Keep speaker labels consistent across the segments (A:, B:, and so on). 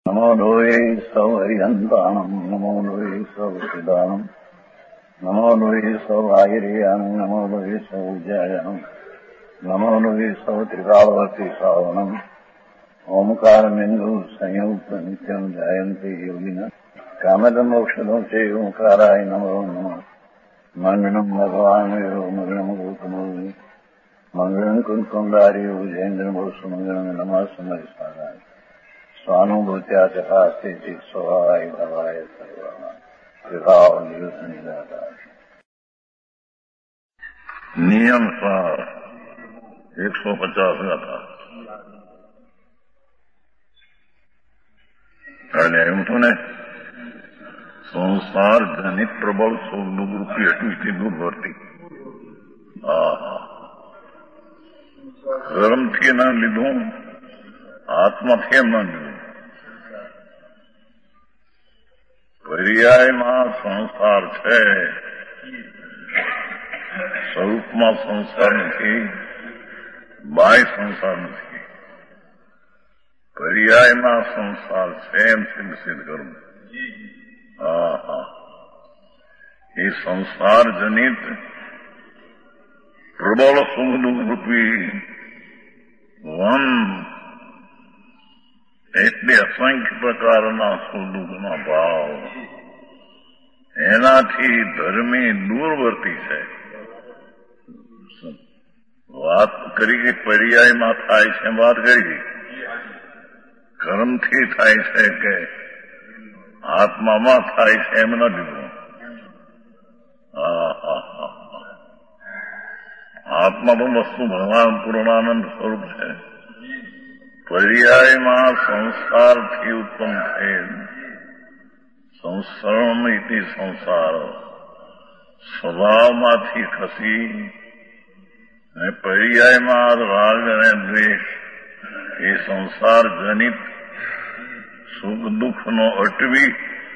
A: નમો લોહી સૌ હરિહંતાણમ નમો લોહી સૌ સિદાનમ નમો લોહી સૌ આયર્યાન નમો લોહી સૌ જયાન નમો લોહી સૌ ત્રિકાળવતી સાવનમ ઓમકાર બિંદુ સંયુક્ત નિત્યમ જાયંતી યોગિન કામદમોક્ષદો છે ઓંકારાય નમો નમઃ મંગળમ ભગવાન મંગળમ ગૌતમોની મંગળમ કુંકુંડારી ઉજેન્દ્રમોષ મંગળમ નમઃ સમયસારાય સ્વાનુભૂત્યા ચકાસ્તે સ્વભાવાય ભવાય સર્વમાં વિભાવ નિયુત નિરાકાર નિયમ 150 હતા. અને એમ તો ને સંસાર જનિત પ્રબળ સ્વરૂપી એટલી દૂર વર્તી કર્મથી ના લીધું, આત્માથી એમ ના લીધું. પર્યાયમાં સંસાર છે, સ્વરૂપમાં સંસાર નથી, બાહ્ય સંસાર નથી. પર્યાયમાં સંસાર છે એમ સિદ્ધ કરવું. એ સંસાર જનિત પ્રબળ સુખદુઃખરૂપી વન એટલે અસંખ્ય પ્રકારના સુખ-દુઃખના ભાવ, એનાથી ધર્મી દૂરવર્તી છે. વાત કરી કે પર્યાયમાં થાય છે, વાત કરી કર્મથી થાય છે કે આત્મામાં થાય છે એમ ન દીધું. આત્મા તો વસ્તુ ભગવાન પૂર્ણાનંદ સ્વરૂપ છે. પર્યાયમાં સંસારથી ઉત્પન્ન થયેલ સંસરણ ઇતિ સંસાર સ્વભાવમાંથી ખસી અને પર્યાયમાં રાગ અને દ્વેષ એ સંસાર જનિત સુખ દુઃખનો અટવી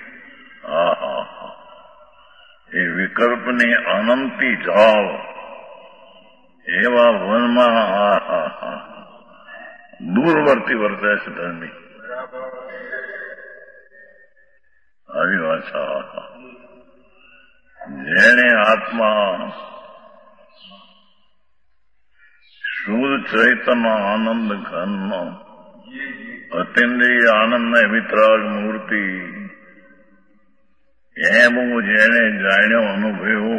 A: એ વિકલ્પની અનંતી જાળ એવા વનમાં દૂરવર્તી વર્તે છે ધર્મી. આવી વાત. જેણે આત્મા શુદ્ધ ચૈતન્ય આનંદ ઘનનો અતિન્દ્રિય આનંદ વિતરાગ મૂર્તિ એમ જેને જાણ્યો અનુભવ્યો,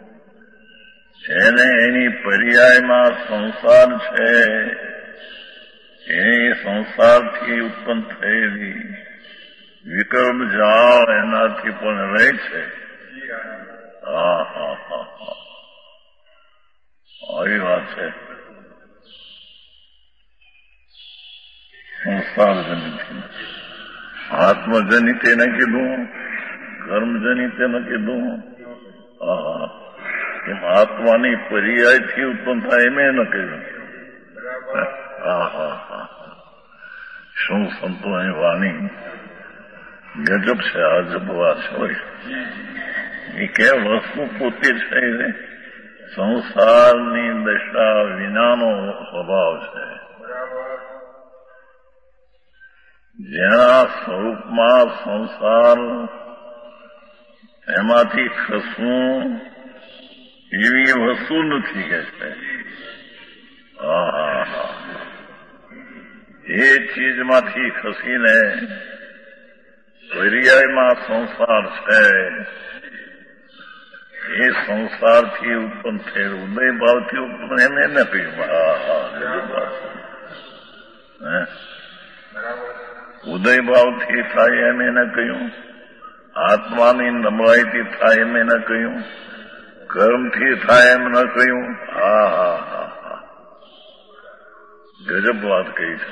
A: જેને એની પર્યાયમાં સંસાર છે, એ સંસારથી ઉત્પન્ન થયેલી વિકલ્પ જાળ એનાથી પણ રહે છે. આવી વાત છે. સંસાર જનિત આત્મજનિત એને કીધું, કર્મજનિત એને કીધું. એમ આત્માની પર્યાયથી ઉત્પન્ન થાય એમ ન કહ્યું. શું સંતોની વાણી ગજબ છે. અજબ વાત છે. એ કે વસ્તુ પોતે છે, સંસારની દશા વિનાનો સ્વભાવ છે. જેના સ્વરૂપમાં સંસાર એમાંથી ખસવું એવી વસ્તુ નથી કે છે. એ ચીજમાંથી ખસીને પર્યાયમાં સંસાર છે, એ સંસારથી ઉત્પન્ન થયેલ ઉદય ભાવથી ઉત્પન્ન એમ એને કહ્યું. ઉદય ભાવથી થાય એમ એને કહ્યું, આત્માની નબળાઈથી થાય એમ એને કહ્યું, કર્મથી થાય એમ ન કહ્યું. ગજબ વાત કહી છે.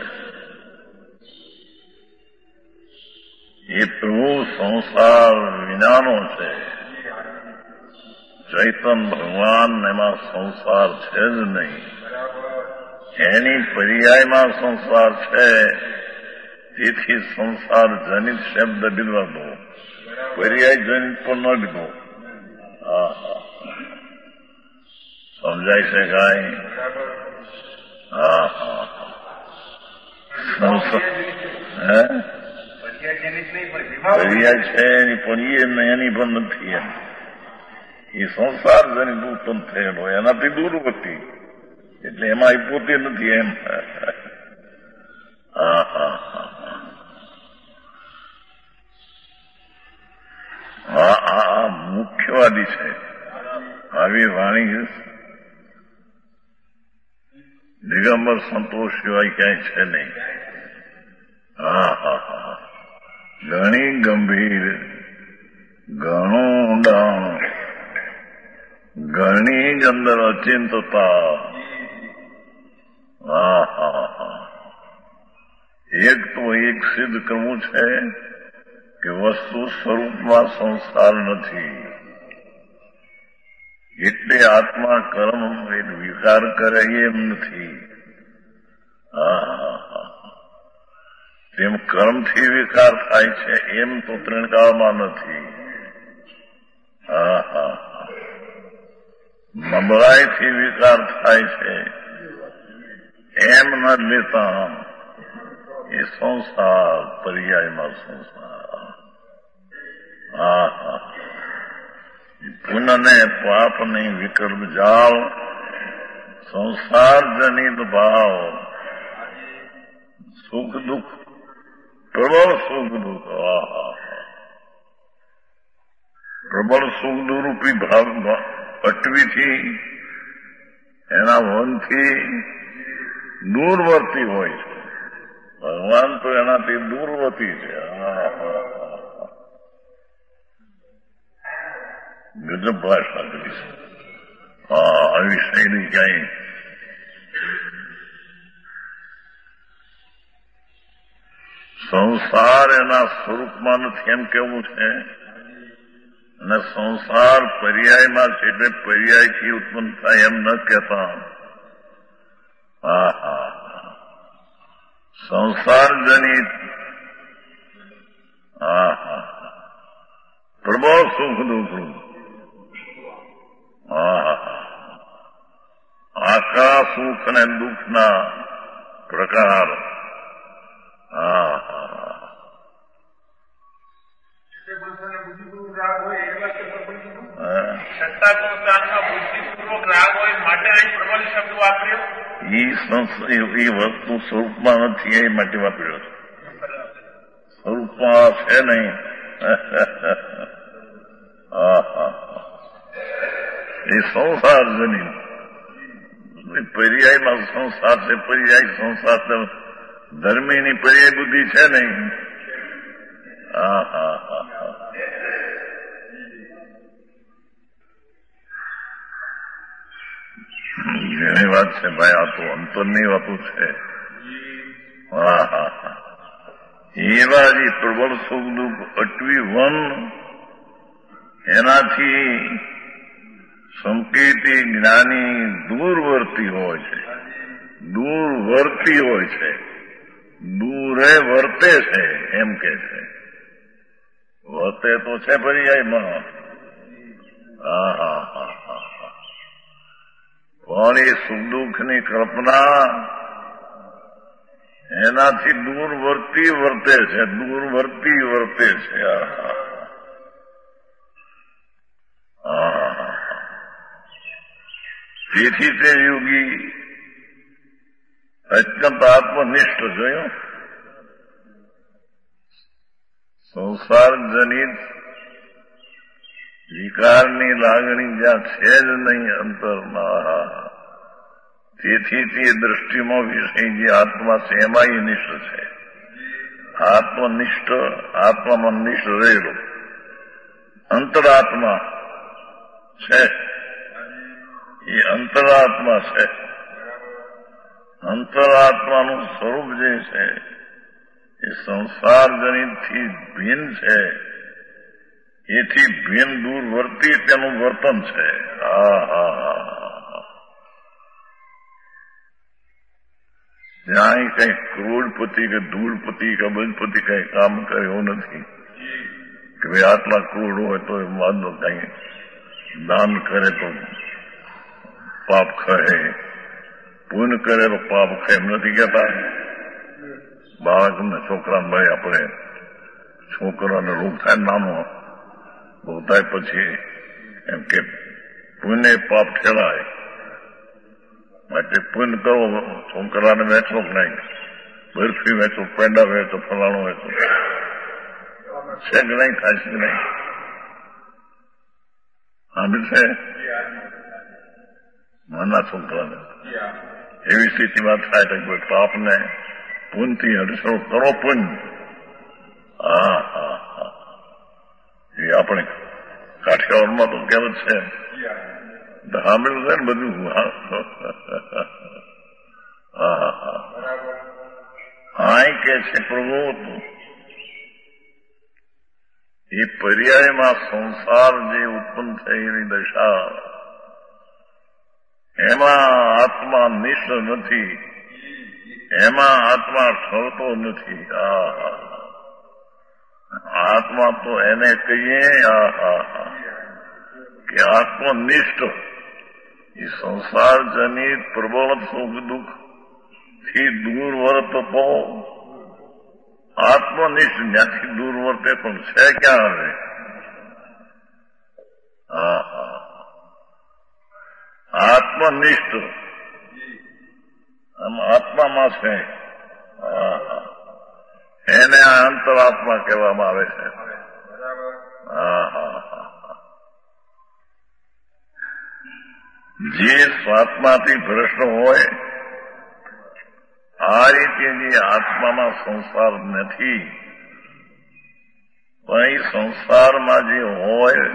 A: એ પ્રભુ સંસાર વિનાનો છે. ચૈતન ભગવાન એમાં સંસાર છે જ નહીં. એની પર્યાયમાં સંસાર છે, તેથી સંસાર જનિત શબ્દ લીધો, પર્યાય જનિત પણ ન લીધો. સમજાય છે કાંઈ? પર્યાય છે એની પણ એની પણ નથી એમ. એ સંસાર જનિત ઉત્પન્ન થયેલો એનાથી દૂરવર્તી, એટલે એમાં એ પોતે નથી એમ. હા હા હા હા મુખ્યવાદી છે. આવી વાણી દિગંબર સંતોષ સિવાય ક્યાંય છે નહીં. હા હા હા ઘણી ગંભીર, ઘણું ઊંડાણ, ઘણી જ અંદર અચિંતતા. હા હા હા એક તો એક સિદ્ધ કરવું છે કે વસ્તુ સ્વરૂપમાં સંસાર નથી, એટલે આત્મા કર્મ વિકાર કરે એમ નથી. તેમ કર્મથી વિકાર થાય છે એમ તો ત્રિણકાળમાં નથી. નબળાઈથી વિકાર થાય છે એમ ન લેતા એ સંસાર પર્યાયમાં સંસાર. પુનઃને પાપની વિકલ્પ જાળ, સંસાર જનિત ભાવ, સુખ દુઃખ, પ્રબળ સુખ દુઃખ. પ્રબળ સુખ દુરૂપી ભાવ અટવીથી, એના વનથી દૂરવર્તી હોય છે. ભગવાન તો એનાથી દૂરવર્તી છે. ગજબ ભાષા કરી છે. આવી શૈલી ક્યાંય સંસાર એના સ્વરૂપમાં નથી એમ કેવું છે, અને સંસાર પર્યાયમાં છે એટલે પર્યાયથી ઉત્પન્ન થાય એમ ન કહેતા. સંસાર જનિત પ્રબળ સુખ દુઃખ, આખા સુખ અને દુઃખના પ્રકાર. એ વસ્તુ સ્વરૂપમાં નથી એ માટે વાપર્યો છે. સ્વરૂપમાં છે નહીં. એ સંસાર જનિત પર્યાયમાં સંસાર છે. પર્યાય સંસાર ધર્મીની પર્યાય બુદ્ધિ છે નહીં. ઘણી વાત છે ભાઈ, આ તો અંતરની વાતો છે. એવા જે પ્રબળ સુખ દુઃખ અટવી વન, એનાથી સંકેતી જ્ઞાની દૂરવર્તી હોય છે. દૂરવર્તી હોય છે, દૂરે વર્તે છે એમ કે છે. વર્તે તો છે પર્યાયમાં. પણ એ સુખ દુઃખની કલ્પના એનાથી દૂરવર્તી વર્તે છે. દૂરવર્તી વર્તે છે. તેથી તે યોગી અત્યંત આત્મનિષ્ઠ જોયો. સંસાર જનિત વિકારની લાગણી જ્યાં છે જ નહીં અંતરમાં, તેથી તે દ્રષ્ટિમાં વિષય જે આત્મા છે એમાં એ નિષ્ઠ છે. આત્મનિષ્ઠ, આત્મામાં નિષ્ઠ રહેલો અંતરાત્મા છે. એ અંતરાત્મા છે. અંતરાત્માનું સ્વરૂપ જે છે એ સંસાર જનિતથી ભિન્ન છે. એથી ભિન્ન દૂરવર્તી તેનું વર્તન છે. ત્યાં કઈ કરોડપતિ કે ધૂળપતિ કે અબજપતિ કઈ કામ કરે એવું નથી કે ભાઈ આટલા કરોડ હોય તો વાંધો કઈ દાન કરે તો પાપ ખહે, પુણ્ય કરે તો પાપ ખહે એમ નથી કહેતા. બાળકને છોકરાને ભાઈ આપણે છોકરાને રોગ થાય નાનો રોગ થાય પછી એમ કે પુણ્ય પાપ ઠેલાય માટે પુણ્ય કરો છોકરાને વેચો કે નહીં બરફી વેચો પેંડા વેચો ફલાણું વેચો છે કે નહીં થાય છે કે નહીં સાંભળ્યું છે નાના છોકરાને એવી સ્થિતિમાં થાય તો કોઈ પાપને પુણ્યથી હડસડો કરો પુણ્ય હા હા હા એ આપણે કાઠિયાવાડમાં તો કેમ છે સાંભળ્યું છે ને બધું હા હા હા કે છે પ્રભુ એ પર્યાયમાં સંસાર જે ઉત્પન્ન થયેલી દશા એમાં આત્મા નિષ્ઠ નથી એમાં આત્મા ઠરતો નથી આત્મા તો એને કહીએ કે આત્મનિષ્ઠ એ સંસાર જનિત પ્રબળ સુખ દુઃખ થી દૂર વર્તતો આત્મનિષ્ઠ જ્યાંથી દૂર વર્તે પણ છે ક્યાં હવે આત્મનિષ્ઠ આમ આત્મામાં છે એને આ અંતરાત્મા કહેવામાં આવે છે જે સ્વાત્માથી ભ્રષ્ટ હોય આ રીતે જે આત્મામાં સંસાર નથી પણ એ સંસારમાં જે હોય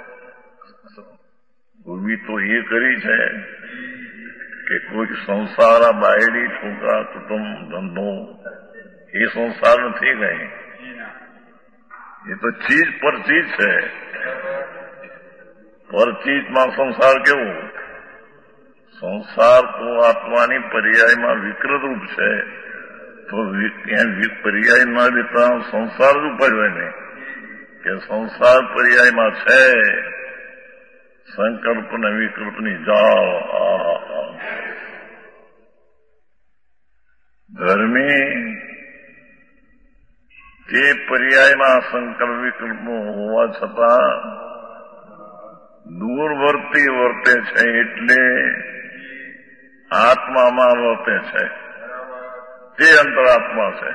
A: પૂર્વી તો એ કરી છે કે કોઈ સંસાર બાયડી છોકરા કુટુંબ ધંધો એ સંસાર નથી કઈ એ તો ચીજ પર ચીજ છે પર ચીજમાં સંસાર કેવું સંસાર તો આત્માની પર્યાયમાં વિકૃત રૂપ છે તો ત્યાં પર્યાય ન દેતા સંસાર જ ઉપજવે નહીં કે સંસાર પર્યાયમાં છે સંકલ્પ ને વિકલ્પની જાળ ધર્મી તે પર્યાયમાં સંકલ્પ વિકલ્પો હોવા છતાં દૂરવર્તી વર્તે છે એટલે આત્મામાં વર્તે છે તે અંતરાત્મા છે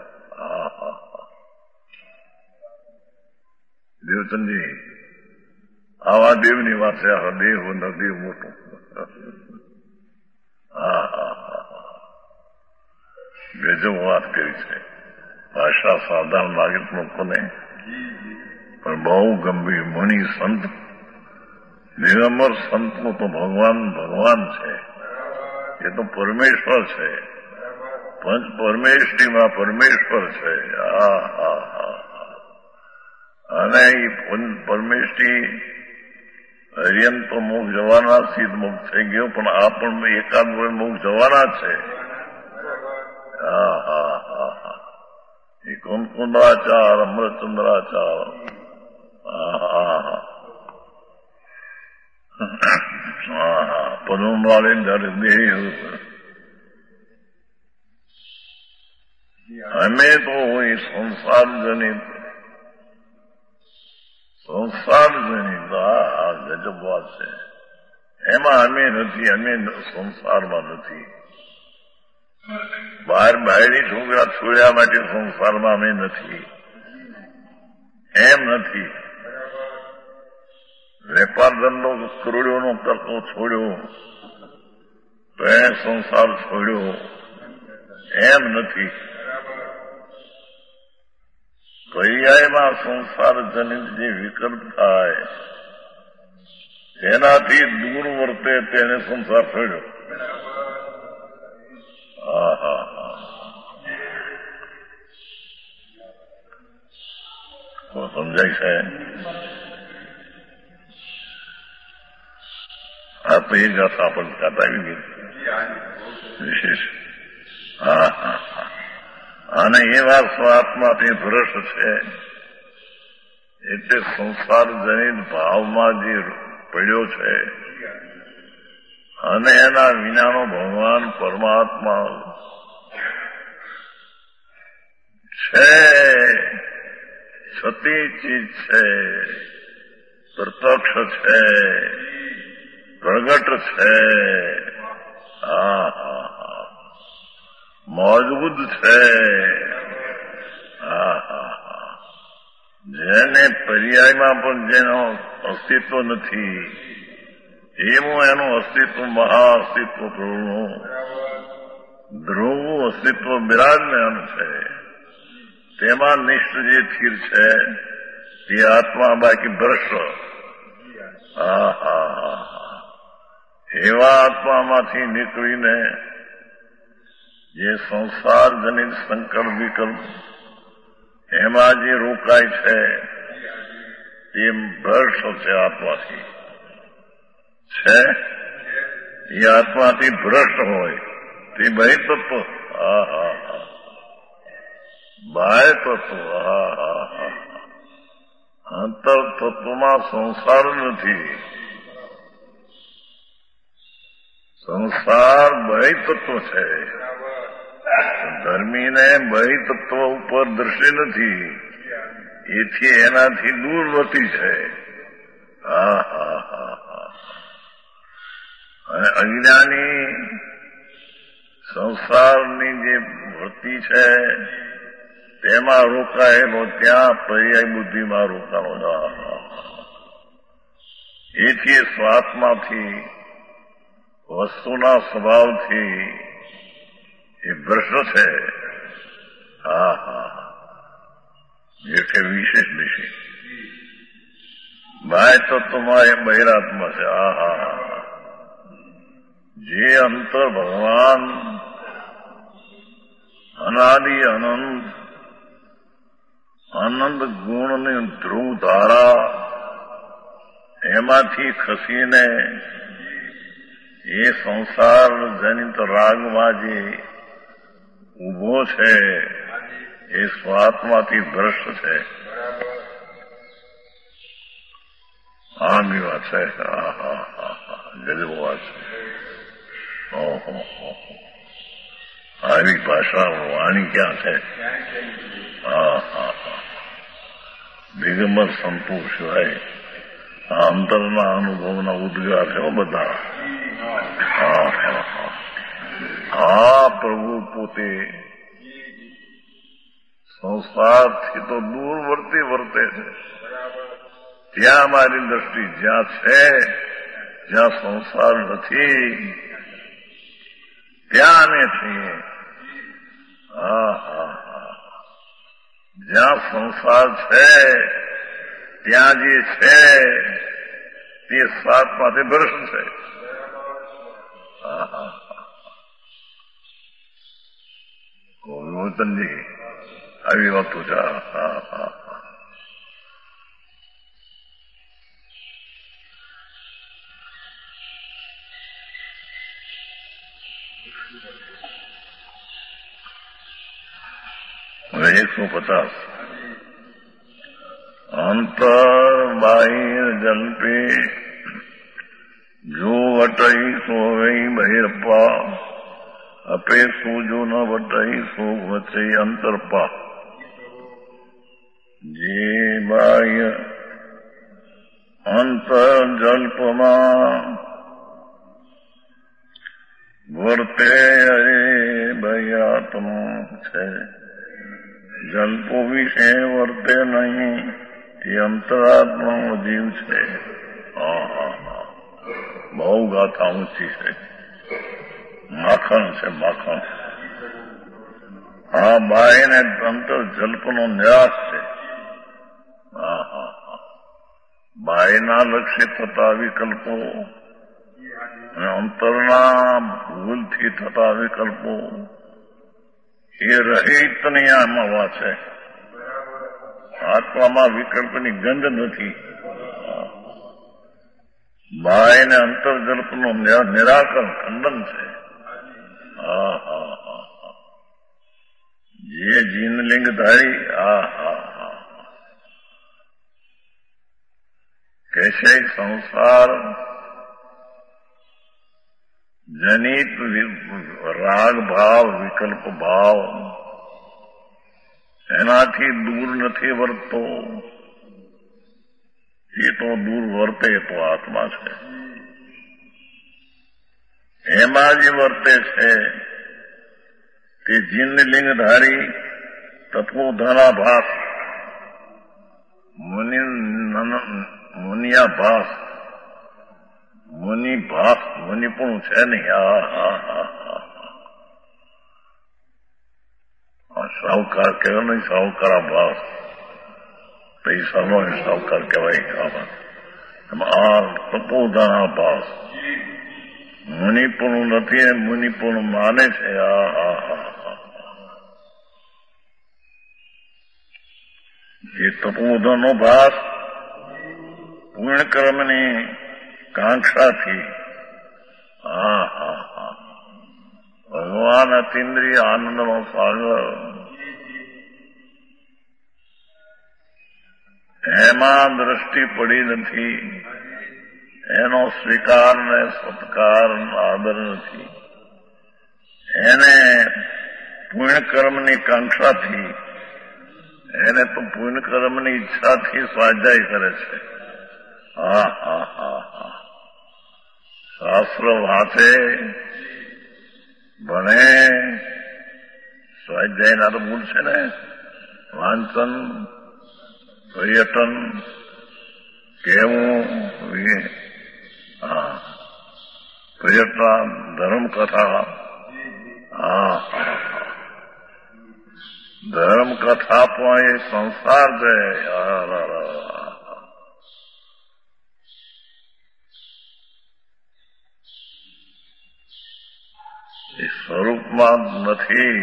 A: દેવચંદજી આવા દેવની વાત છે દેવ નદેવ મોટું બેજો વાત કરી છે ભાષા સાધારણ લાગે લોકોને પણ બહુ ગંભીર મણી સંત નિરમર સંતનું તો ભગવાન છે એ તો પરમેશ્વર છે પંચ પરમેશ્વરીમાં પરમેશ્વર છે અને એ પરમેશ્વરી હરિયમ તો મુખ જવાના સિદ્ધ મુખ થઈ ગયો પણ આ પણ એકાદ મુખ જવાના છે એ કુંકુંદાચાર અમૃતચંદ્રાચાર પદમ વાળે જયારે દેહ અમે તો એ સંસાર જનિત આ ગજબ વાત છે એમાં અમે નથી અમે સંસારમાં નથી બાયડી છોકરા છોડ્યા માટે સંસારમાં અમે નથી એમ નથી વેપાર ધંધો કરોડોનો કરતો છોડ્યો તો એ સંસાર છોડ્યો એમ નથી પર્યાયમાં સંસાર જનિત જે વિકલ્પ થાય તેનાથી દૂર વર્તે તેને સંસાર છોડ્યો સમજાય છે આ તો એ ગાથા આપણને કાઢાવી ગઈ વિશેષ અને એવા સ્વાત્માથી ભ્રષ્ટ છે એટલે સંસાર જનિત ભાવમાં જે પડ્યો છે અને એના વિનાનો ભગવાન પરમાત્મા છે. છતી ચીજ છે, પ્રત્યક્ષ છે, પ્રગટ છે. મૌજૂદ છે. જેને પર્યાયમાં પણ જેનું અસ્તિત્વ નથી એવું એનું અસ્તિત્વ મહાઅસ્તિત્વ પ્રભુનું ધ્રુવ અસ્તિત્વ બિરાજમાન છે. તેમાં નિષ્ઠ જે સ્થિર છે તે આત્મા બાકી ભ્રષ્ટ. એવા આત્મામાંથી નીકળીને જે સંસાર જનિત સંકલ્પ વિકલ્પ એમાં જે રોકાય છે તે ભ્રષ્ટ છે. આત્માથી છે એ આત્માથી ભ્રષ્ટ હોય તે બહિતત્વ. બાહ્ય તત્વ. અંતર તત્વમાં સંસાર નથી. સંસાર બહિતત્વ છે. ધર્મીને બહિતત્વ ઉપર દ્રષ્ટિ નથી, એથી એનાથી દૂરવર્તી છે. અને અજ્ઞાની સંસારની જે વૃત્તિ છે તેમાં રોકાયેલો ત્યાં પર્યાય બુદ્ધિમાં રોકાણો. એથી સ્વાત્માથી વસ્તુના સ્વભાવથી એ ભ્રષ્ટ છે. એટલે વિશેષ દિશે બાહ્ય તત્વમાં એ બહિરાત્મા છે. જે અંતર ભગવાન અનાદિ અનંત આનંદ ગુણની ધ્રુવ ધારા એમાંથી ખસીને એ સંસાર જનિત રાગમાં જે ઉભો છે એ સ્વાત્માથી ભ્રષ્ટ છે. આની વાત છે. ગજબ વાત છે. આવી ભાષા વાણી ક્યાં છે? દિગંબર સંતો સિવાય અંતરના અનુભવના ઉદ્ગાર છે બધા. પ્રભુ પોતે સંસારથી તો દૂર વર્તે છે. ત્યાં મારી દ્રષ્ટિ જ્યાં છે, જ્યાં સંસાર નથી ત્યાં અમે છીએ. જ્યાં સંસાર છે ત્યાં જે છે તે સ્વાત્માથી ભ્રષ્ટ છે. વિમોચનજી આવી વાતો છે. હવે 150 અંતર બાહિર જલ્પે જો વટઈ સોવઈ બહિર્પા અપે સૂજો ન વટઈ સો વચે અંતરપા. જે બાહ્ય અંતર જલ્પમાં વર્તે અરે બહ્યાત્મા છે. જલ્પો વિશે વર્તે નહીં તે અંતરાત્માનો જીવ છે. બહુ ગાથા ઊંચી છે. માખણ છે માખણ. બાહ્ય ને અંતર જલ્પનો નિરાશ છે. બાહ્યના લક્ષ્ય થતા વિકલ્પો અને અંતરના ભૂલથી થતા વિકલ્પો એ રહિતની આમાં વાત છે. આત્મામાં વિકલ્પની ગંધ નથી. બાહ્ય અને અંતર્જલ્પનું નિરાકરણ ખંડન છે. જે જીનલિંગ ધારી कैसे संसार जनित राग भाव विकल्प भाव એનાથી દૂર નથી વર્તતો, એ તો દૂર વર્તે તો આત્મા છે. એમાં જે વર્તે છે તે જીનલિંગધારી તત્વોધનાભાસ મુનિયાભાસ મુનિભાસ મુનિપણું છે નહીં. સાહુકાર કહેવાય નહીં, સાહુકારાભાસ પૈસાનો સાહુકાર કહેવાય. એમાં તત્વોધનાભાસ મુનિપણું નથી ને મુનિપણું માને છે. એ તત્વોધનો ભાસ પુણ્યકર્મની કાંક્ષાથી ભગવાન અતિન્દ્રિય આનંદનો સાગર એમાં દ્રષ્ટિ પડી નથી, એનો સ્વીકાર ને સત્કાર આદર નથી. એને પુણ્યકર્મની કાંક્ષાથી, એને તો પુણ્યકર્મની ઈચ્છાથી સ્વાધ્યાય કરે છે. શાસ્ત્ર વાંચે, ભણે, સ્વાધ્યાય ના તો મૂળ છે ને, વાંચન, પર્યટન, કેવું, પર્યટન, ધર્મકથા, ધર્મકથા પણ એ સંસાર છે. એ સ્વરૂપમાં નથી.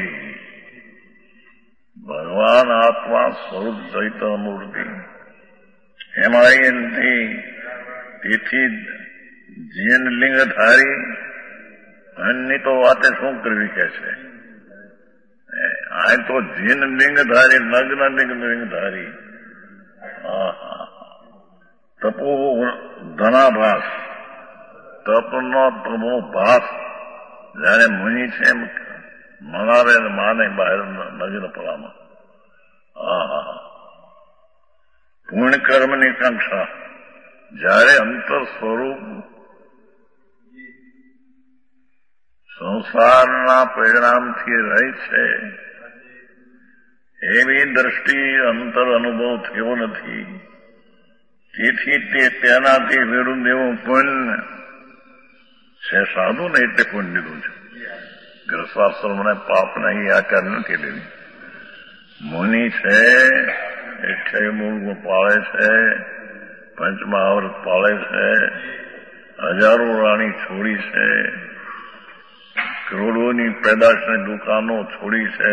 A: ભગવાન આત્મા સ્વરૂપ ચૈતન્ય મૂર્તિ એમાં એ નથી. તેથી જીનલિંગધારી અન્યની તો વાતે શું કરવી કે છે. આ તો જીનલિંગધારી, નગ્ન લિંગધારી, તપો ધનાભાસ, તપનો તમો ભાસ જયારે મુનિ છે એમ મનાવે ને માને બહાર નગર પડામાં. પૂર્ણ કર્મની કાંક્ષા જયારે અંતર સ્વરૂપ સંસારના પરિણામથી રહી છે એવી દ્રષ્ટિ અંતર અનુભવ થયો નથી. તેથી તે તેનાથી વિરુદ્ધ એવું પુણ્ય છે. સાધુ ને એટલે પુણ્ય લીધું છે. ગ્રસ્વાશ્રમને પાપ નહીં આચાર નથી લેવી. મુનિ છે, 28 મૂળ પાળે છે, પંચમહાવ્રત પાળે છે, હજારો રાણી છોડી છે, કરોડોની પેદાશની દુકાનો છોડી છે.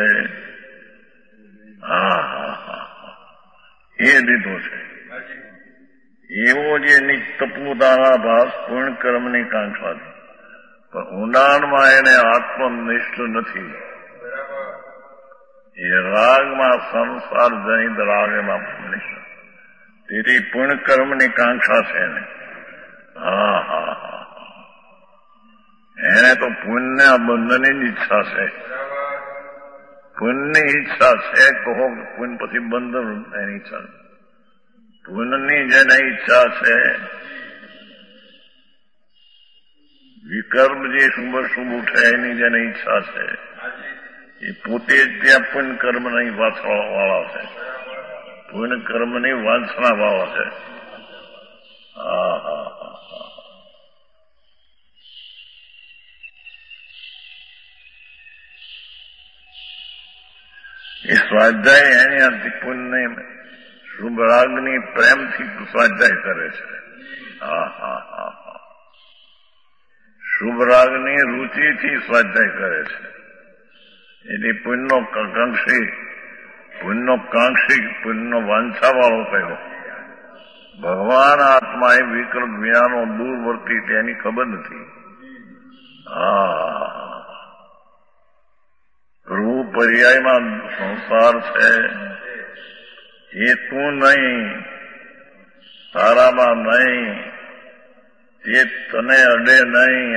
A: એ લીધો છે. એવો જે નિત્યપૂતાના ભાસ પૂર્ણ કર્મની કાંક્ષા છે, પણ ઊંડાણમાં એને આત્મનિષ્ઠ નથી. એ રાગમાં સંસાર જનિત રાગ એમાં નિષ્ઠ. તેથી પૂર્ણ કર્મની કાંક્ષા છે એને. એને તો પુણ્ય બંધનની જ ઈચ્છા છે. પુણ્યની ઈચ્છા છે, કહો પુણ્ય પછી બંધન એની ઈચ્છા. પુણ્યની જેને ઈચ્છા છે, વિકર્મ જે શુભ ઉઠે એની જેને ઈચ્છા છે, એ પોતે જ ત્યાં પુણ્ય કર્મ નહીં વાંચવાવાળા છે, પુણ્ય કર્મની વાંચના વાળા છે. એ સ્વાધ્યાય એની અંતિ પુણ્ય શુભ રાગની પ્રેમથી સ્વાધ્યાય કરે છે. શુભ રાગની રુચિથી સ્વાધ્યાય કરે છે. એની પુણ્યનો પુણ્યનો વાંછા વાળો કયો. ભગવાન આત્મા એ વિકલ્પ વિનાનો દૂરવર્તી તેની ખબર નથી. પ્રભુ પર્યાયમાં સંસાર છે, એ તું નહીં, તારામાં નહીં, તે તને અડે નહીં.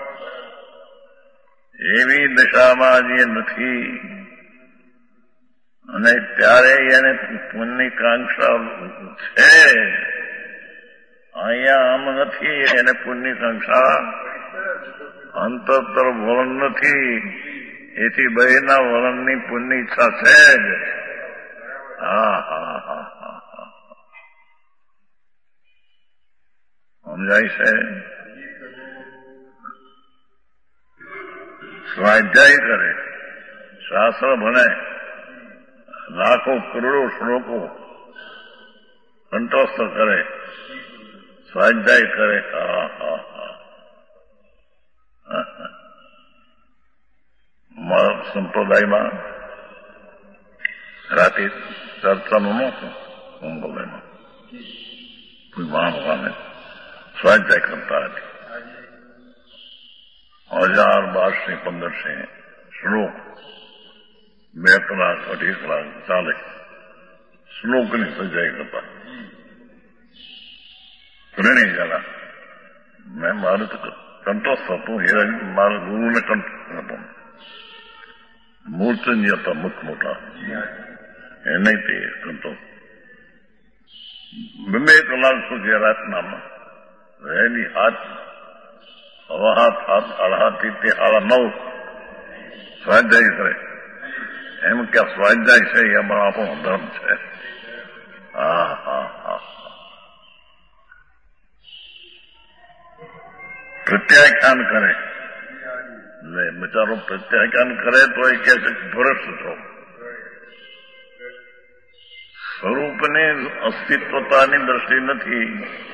A: એવી દશામાં જે નથી અને ત્યારે એને પુણ્યની કાંક્ષા છે. અહીંયા આમ નથી, એને પુણ્યની કાંક્ષા અંતર તરફ વલણ નથી. એથી બહેના વલણની પુણ્ય ઈચ્છા છે જ. હા હા હા હા હા સમજાય છે. સ્વાધ્યાય કરે, શાસ્ત્ર ભણે, લાખો કરોડો શ્લોકો કંઠસ્થ કરે, સ્વાધ્યાય કરે. હા હા હા મારા સંપ્રદાયમાં રાતે ચર્ચાનું નહોતું. સંપ્રદાયમાં કોઈ મહાત્માને સ્વાધ્યાય કરતા હતી. 1200-1500 શ્લોક 2 કલાક 2.5 કલાક ચાલે. શ્લોકની સ્વાધ્યાય કરતા ત્રણેય જણા. મેં મારું તો કંઠસ્થ હતું. હીરાજી મારા ગુરુને કંઠસ્થ હતો. મૂર્ચંજી હતા મુખ મોટા, એને તે કંઠસ્થ. 2 કલાક સુધી રાતનામાં વહેલી હાથ સવા 7:30 થી 9:30 સ્વાધ્યાય કરે. એમ કે સ્વાધ્યાય છે એ અમારો આપણો ધર્મ છે. હા હા હા પ્રત્યાખ્યાન કરે. બચારો પ્રત્યાખ્યાન કરે તો એ કહે છે ભ્રષ્ટ છો. સ્વરૂપની અસ્તિત્વતાની દ્રષ્ટિ નથી.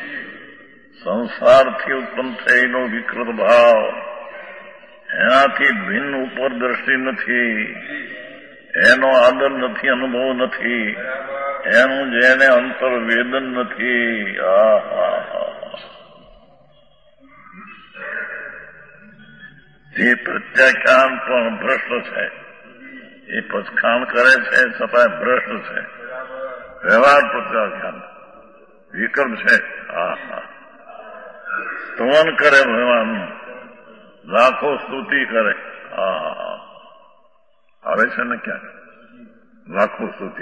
A: સંસારથી ઉત્પન્ન થયેલો વિકૃત ભાવ, એનાથી ભિન્ન ઉપર દ્રષ્ટિ નથી. એનો આદર નથી, અનુભવ નથી. એનું જેને અંતર્વેદન નથી. તે પ્રત્યાખ્યાન પણ ભ્રષ્ટ છે. એ પચખાણ કરે છે છતાં ભ્રષ્ટ છે. વ્યવહાર પ્રત્યાખ્યાન વિકલ્પ છે. સ્તવન કરે ભગવાન, લાખો સ્તુતિ કરે. આવે છે ને ક્યાં લાખો સ્તુતિ.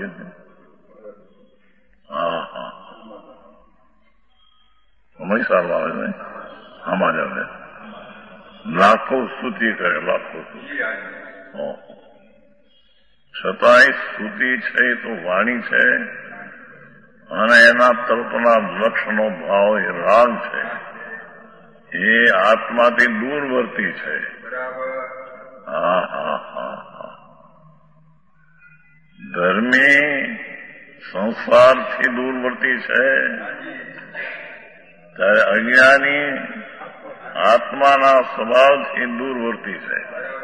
A: સમય સારું આવે છે. આમાં જ આવે લાખો સ્તુતિ કરે, લાખો સ્તુતિ. છતાંય સ્તુતિ છે એ તો વાણી છે અને એના તરફના લક્ષનો ભાવ એ રાગ છે. એ આત્માથી દૂરવર્તી છે. ધર્મી સંસારથી દૂરવર્તી છે, ત્યારે અજ્ઞાની આત્માના સ્વભાવથી દૂરવર્તી છે.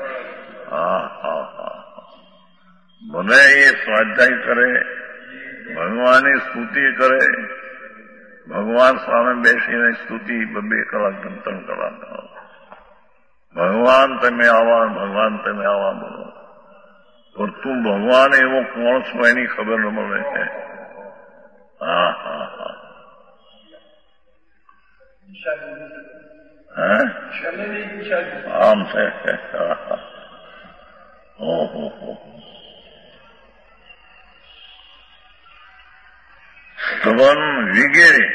A: ભલે એ સ્વાધ્યાય કરે, ભગવાનની સ્તુતિ કરે, ભગવાન સામે બેસીને સ્તુતિ 2 કલાક 3 કલાક. ભગવાન તમે આવા, ભગવાન તમે આવા બોલો. પણ તું ભગવાન એવો કોણ છો એની ખબર ન મળે છે. આમ છે. ઓહો સ્તવન વગેરે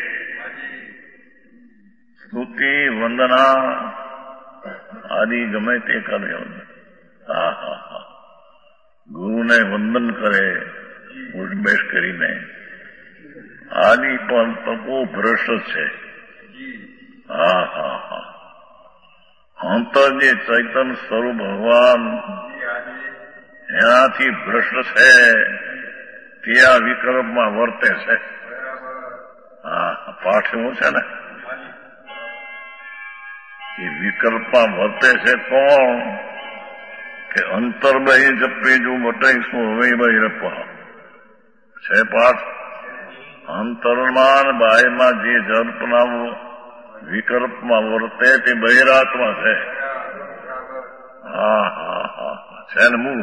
A: સ્તુતિ વંદના આદિ ગમે તે કરે. ગુરુને વંદન કરે બેસ કરીને. આદિ પણ તપો ભ્રષ્ટ છે. અંતર જે ચૈતન્ય સ્વરૂપ ભગવાન એનાથી ભ્રષ્ટ છે. તે આ વિકલ્પમાં વર્તે છે. પાઠ એવું છે ને, એ વિકલ્પમાં વર્તે છે. કોણ કે અંતર બહી જપે જો વટાઈશું હવે બહી રપા છે પાઠ. અંતરમાં બાયમાં જે જલ્પના વિકલ્પમાં વર્તે તે બહિરાત્મા છે. છે ને મૂળ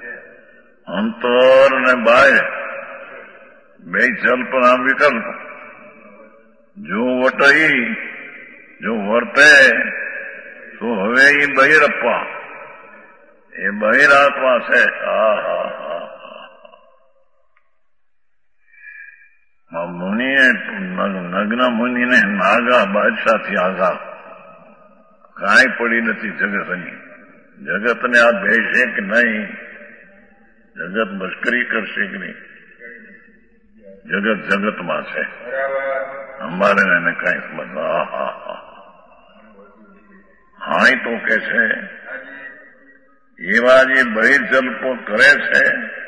A: અંતર ને બાય 2 જલ્પના વિકલ્પ જો વટાઈ જો વર્તે તો હવે એ બહિરપ્પા, એ બહિરાત્મા છે. મુનિએ નગ્ન મુનિને નાગા બાદશાહથી આઘા કાંઈ પડી નથી જગતની. જગતને આ ભેશે કે નહીં? જગત મશ્કરી કરશે કે નહીં? જગત જગતમાં છે. અમારે એને કઈ સમજ. હા તો કે છે એવા જે બહિર્જલ્પો કરે છે.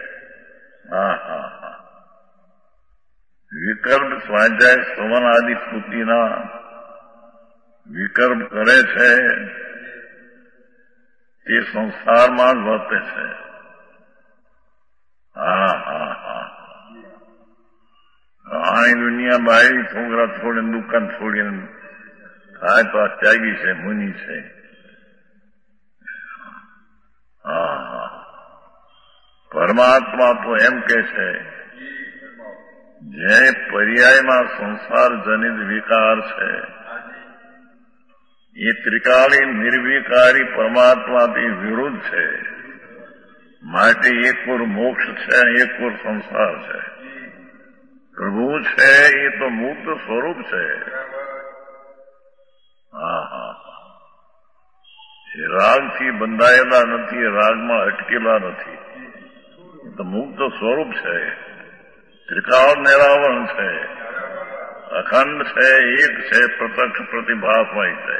A: વિકલ્પ સ્વાધ્યાય શ્રવણ આદિ સ્તુતિના વિકલ્પ કરે છે તે સંસારમાં જ વર્તે છે. આ દુનિયા બારી છોકરા છોડીને દુકાન છોડીને આ તો આ ત્યાગી છે, મુનિ છે. પરમાત્મા તો એમ કે છે જે પર્યાયમાં સંસાર જનિત વિકાર છે એ ત્રિકાળી નિર્વિકારી પરમાત્માથી વિરુદ્ધ છે. માટે એક ઓર મોક્ષ છે, એક ઓર સંસાર છે. પ્રભુ છે એ તો મુક્ત સ્વરૂપ છે. એ રાગથી બંધાયેલા નથી, રાગમાં અટકેલા નથી. એ તો મુક્ત સ્વરૂપ છે. ત્રિકાળ નિરાવરણ છે, અખંડ છે, એક છે, પ્રત્યક્ષ પ્રતિભાસમય છે.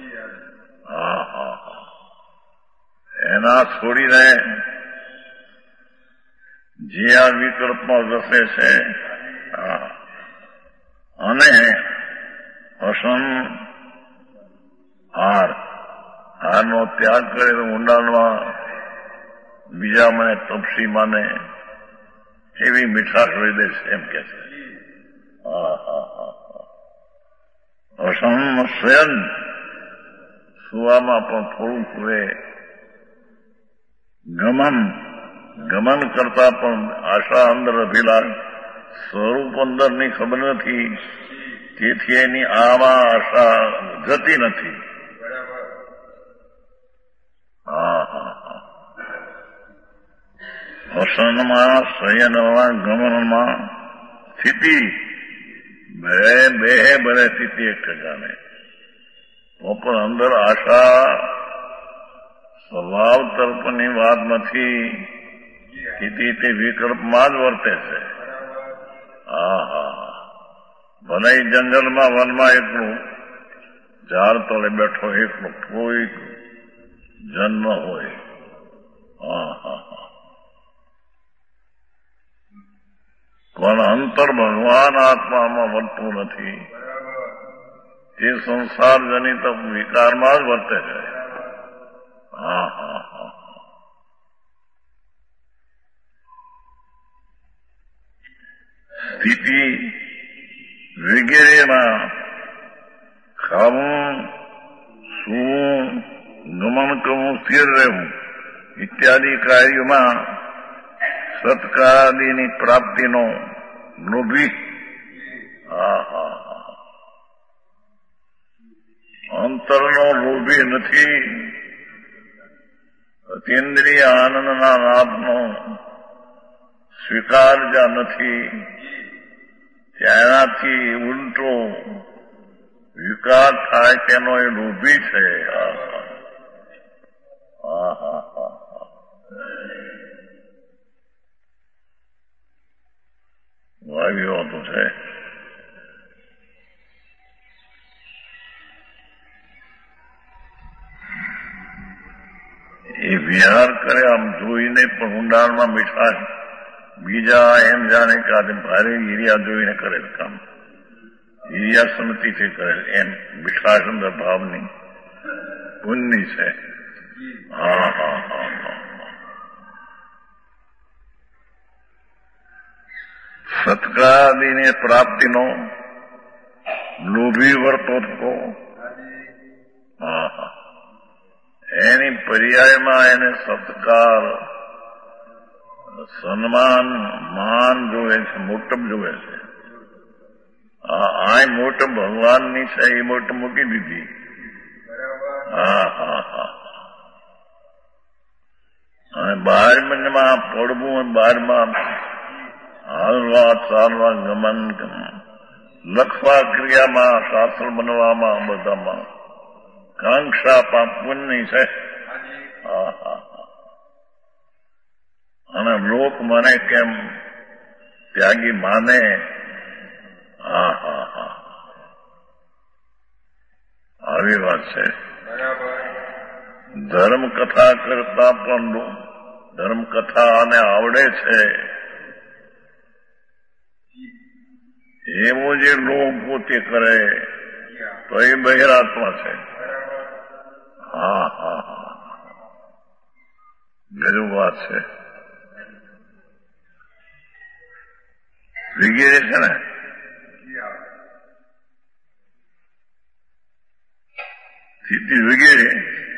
A: એના છોડીને જે આ વિકલ્પમાં વસે છે અને અસન હારનો ત્યાગ કરે તો ઊંડાણમાં બીજા મને તપસી માને એવી મીઠાશ વેદે છે એમ કે છે. અસન સ્વયં સુવામાં પણ થોડું સુવે, ગમન કરતા પણ આશા અંદર અભિલાષ સ્વરૂપ અંદરની ખબર નથી, તેથી એની આમાં આશા જતી નથી. વસનમાં શયનમાં ગમનમાં સ્થિતિ બે સ્થિતિ એક ઠેકાણે તો પણ અંદર આશા સ્વભાવ તર્પની વાત નથી. સ્થિતિ તે વિકલ્પમાં જ વર્તે છે. ભલે જંગલમાં વનમાં એકલું ઝાડ તળે બેઠો એકલું કોઈ જન્મ હોય. પણ અંતર ભગવાન આત્મામાં વર્તતું નથી. તે સંસાર જનિત વિકારમાં જ વર્તે છે. સ્થિતિ વગેરેમાં ખાવું, સૂવું, ગમન કરવું, સ્થિર રહેવું ઇત્યાદિ કાર્યોમાં સત્કારાદિની પ્રાપ્તિનો લોભી અંતરનો લોભી નથી. અતિન્દ્રિય આનંદના લાભનો સ્વીકાર જ્યાં નથી ત્યાંથી ઉલટો વિકાર થાય તેનો એ લોભી છે. આવી વાતો છે. એ વિહાર કરે આમ જોઈને પણ ઊંડાણમાં મીઠાશ બીજા એમ જાણે કે આજે ભારે હીરિયા જોઈને કરે કામ, હીરિયા સમતિથી કરે એમ મીઠાશ અંદર ભાવની પુણ્ય છે. સત્કારાદિને પ્રાપ્તિનો લોભી વર્તો થતો એની પર્યાયમાં એને સત્કાર, સન્માન, માન જોવે છે, મોટપ જોવે છે. આ મોટપ ભગવાનની છે એ મોટપ મૂકી દીધી. અને 12 મહિનામાં પડવું, 12માં હાલવા ચાલવા ગમન લખવા ક્રિયામાં શાસ્ત્ર બનવામાં બધામાં કાંક્ષા પાપ પુણ્યની છે. અને લોક મને કેમ ત્યાગી માને. આવી વાત છે. ધર્મ કથા કરતા પણ ધર્મ કથા આને આવડે છે એવો જે લોક પોતે કરે તો એ બહિરાત્મા છે. ગજુ વાત છે. વગેરે છે ને સ્થિતિ વગેરે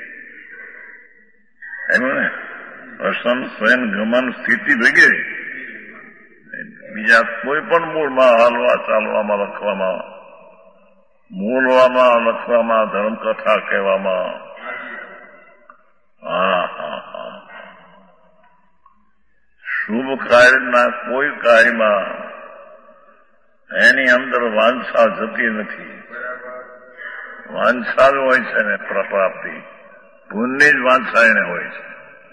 A: એમ ને અસન સ્વયં ગમન સ્થિતિ વગેરે બીજા કોઈ પણ મૂળમાં હાલવા ચાલવામાં લખવામાં બોલવામાં લખવામાં ધર્મકથા કહેવામાં શુભ કાર્યના કોઈ કાર્યમાં એની અંદર વાંછા જતી નથી. વાંછા જ હોય છે ને પ્રાપ્તિ પુણ્ય જ વાંછા એને હોય છે.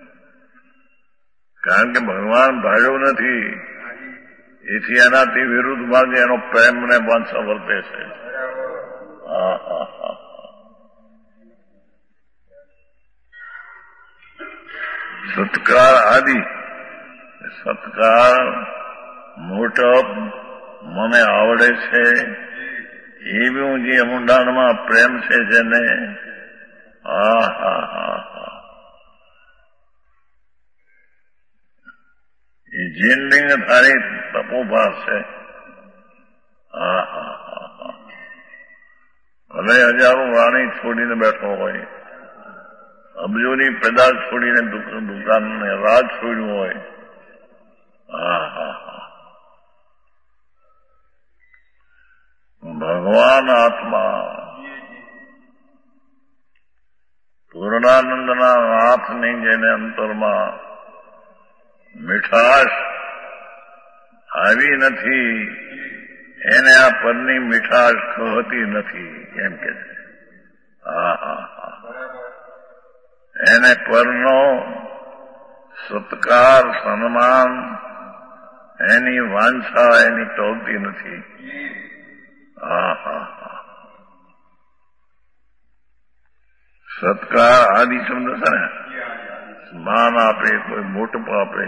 A: કારણ કે ભગવાન ભાડ્યો નથી એથી એનાથી વિરુદ્ધ માર્ગે એનો પ્રેમ ને વાંછા વર્તે છે. સત્કાર આદિ સત્કાર મોટપ મને આવડે છે એવું જે ઊંડાણમાં પ્રેમ છે જેને એ જીનલિંગ ધારી તપોભાસ છે. ભલે હજારો વાણી છોડીને બેઠો હોય અબજોની પેદાશ છોડીને દુકાનને રાજ છોડ્યું હોય ભગવાન આત્મા પૂર્ણાનંદના નાથની જેને અંતરમાં મીઠાશ આવી નથી એને આ પરની મીઠાશ કહતી નથી એમ કે છે. એને પરનો સત્કાર સન્માન એની વાંછા એની ટોલતી નથી. સત્કાર આદિ શબ્દ છે ને માન આપે કોઈ મોટપ આપે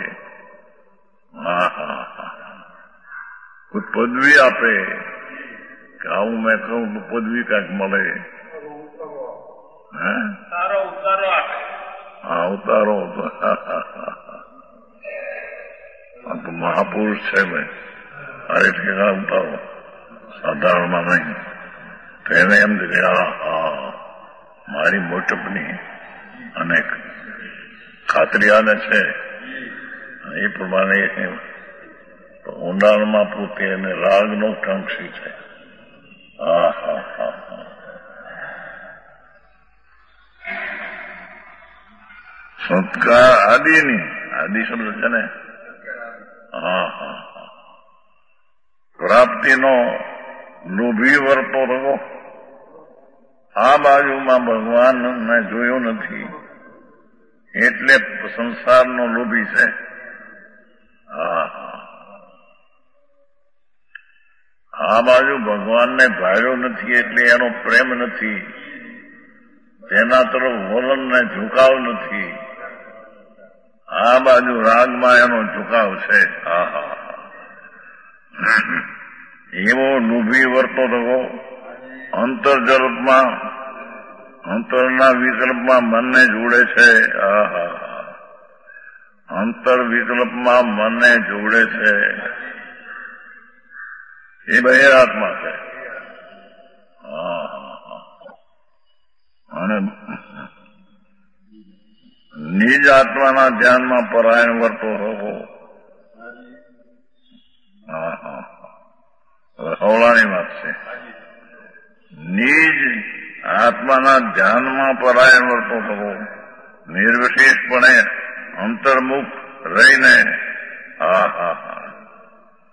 A: કોઈ પદવી આપે કે આવું મેં કહું તો પદવી કાંઈક મળે. ઉતારો તો મહાપુરુષ છે ભાઈ અરે ઠેકા ઉતારો સાધારણમાં નહીં. તો એને એમ કે મારી મોટપની અનેક ખાતરી આને છે એ પ્રમાણે ઊંડાણમાં પોતે એને રાગનો કાંક્ષી છે. સત્કાર આદિની આદિ શબ્દ છે ને પ્રાપ્તિનો લોભી વર્તો રહ્યો આ બાજુમાં ભગવાનને જોયો નથી એટલે સંસારનો લોભી છે. આ બાજુ ભગવાનને ભાળ્યો નથી એટલે એનો પ્રેમ નથી તેના તરફ વલણને ઝુકાવ નથી. આ બાજુ રાગમાં એનો ઝુકાવ છે. એવો લોભી વર્તો રહ્યો અંતર્જલ્પમાં અંતરના વિકલ્પમાં મનને જોડે છે. અંતર વિકલ્પમાં મનને જોડે છે એ બહિરાત્મા છે. અને નિજ આત્માના ધ્યાનમાં પરાયણ વર્તો હોવો હવળાની વાત છે. નિજ આત્માના ધ્યાનમાં પરાયણ વર્તો હોવો નિર્વિશેષપણે અંતર્મુખ રહીને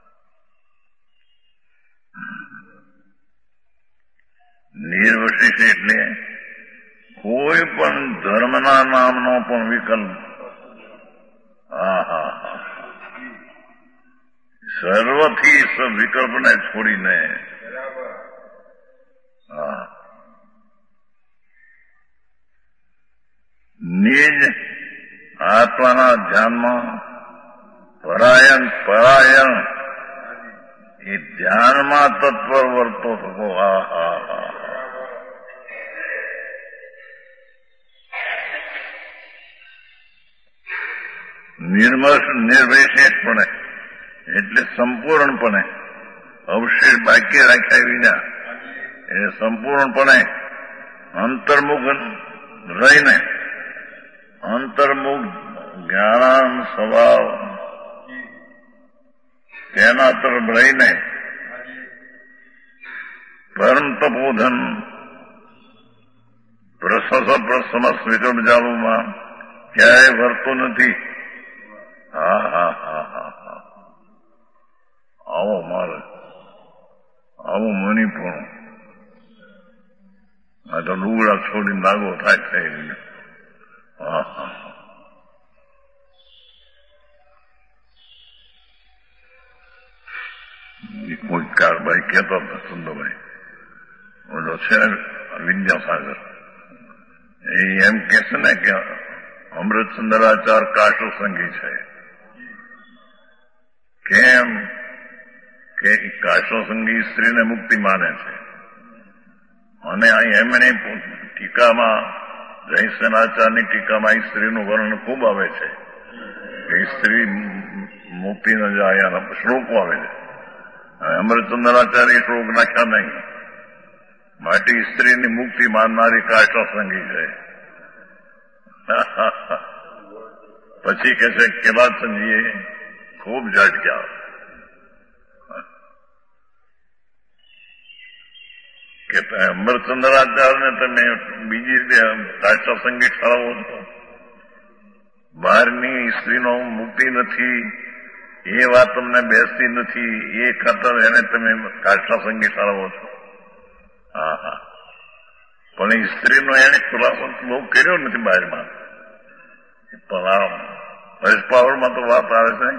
A: પણ વિકલ્પ. હા હા હા, સર્વથી વિકલ્પને છોડીને. હા, નિજ આત્માના ધ્યાનમાં પરાયણ એ ધ્યાનમાં તત્પર વર્તો થતો. હા હા હા, નિર્વિશેષપણે એટલે સંપૂર્ણપણે, અવશેષ બાકી રાખ્યા વિના એ સંપૂર્ણપણે અંતર્મુખ રહીને, અંતર્મુખ જ્ઞાન સ્વભાવ તેના તરફ રહીને પરમ તપોધન સમસ્ત વિકલ્પ જાળવમાં ક્યાંય વર્તો નથી. હા હા હા હા હા, આવો મારે, આવો મનીપણ. આ તો લુગડા છોડીને નાગો થાય થઈ. હા હા, કોઈ કારભાઈ કહેતા હતા સુંદરભાઈ, ઓલો છે વિદ્યાસાગર, એ એમ કે છે ને કે અમૃતચંદ્રાચાર કાશો સંગી છે. કેમ કે કાશો સંગી સ્ત્રીને મુક્તિ માને છે. અને એમણે ટીકામાં જયસેનાચારની ટીકામાં સ્ત્રીનું વર્ણન ખૂબ આવે છે કે સ્ત્રી મુક્તિ ન જાય એના શ્લોકો આવે છે. અમૃતચંદ્રાચાર્ય શ્લોક નાખ્યા નહીં, માટે સ્ત્રીની મુક્તિ માનનારી કાશો સંગી છે. પછી કે છે કેલાચંદજીએ ખૂબ ઝાટક્યા કે અમૃતચંદ્રાચાર્યને તમે બીજી રીતે કાશો સંગી ઠરાવો છો. બહારની સ્ત્રીનો મુક્તિ નથી એ વાત તમને બેસતી નથી, એ ખાતર એને તમે કાશો સંગી ઠરાવો છો. હા હા, પણ એ સ્ત્રીનો એને ખુલાસો બહુ કર્યો નથી બહારમાં. પણ આ ફર્સ્ટ પાવરમાં તો વાત આવે છે.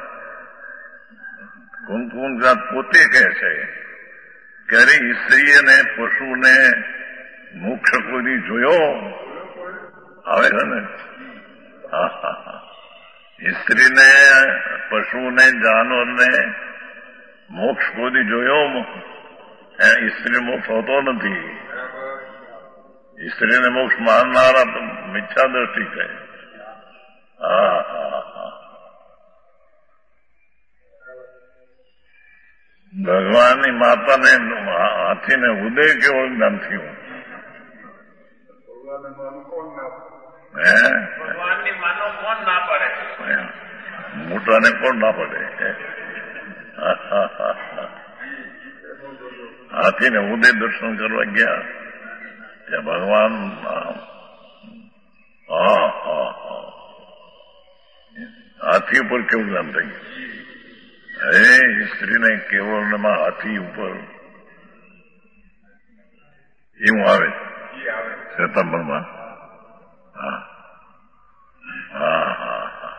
A: કુમકુમ જાત પોતે કહે છે કે અરે સ્ત્રી અને પશુને મોક્ષ કોઈ જોયો આવે છે ને. હા હા હા, સ્ત્રીને પશુને જાનવરને મોક્ષ કોઈ જોયો? સ્ત્રી મોક્ષ હોતો નથી. સ્ત્રીને મોક્ષ માનનારા તો મિથ્યા દ્રષ્ટિ છે. હા હા હા, ભગવાનની માતાને હાથીને ઉદય કેવો જ્ઞાન થયું?
B: ભગવાનની માનો કોણ ના પડે?
A: મોટાને કોણ ના પડે? હાથીને ઉદય દર્શન કરવા ગયા ત્યાં ભગવાન. હા હા હા, હાથી ઉપર કેવું જ્ઞાન થઈ? સ્ત્રીને કેવળમાં હાથી ઉપર એવું આવે સપ્ટેમ્બરમાં. હા હા હા હા,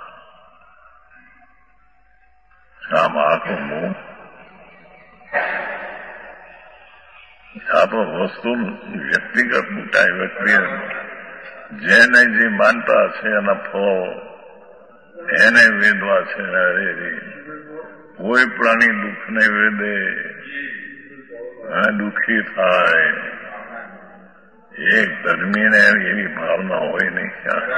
A: આમ આખું મું આ તો વસ્તુ વ્યક્તિગત મુકાય. વ્યક્તિ જેને જે માનતા છે એના ફળો એને વેદવા છે. અરે કોઈ પ્રાણી દુઃખને વેદે દુઃખી થાય, એક ધર્મીને એવી ભાવના હોય નહીં.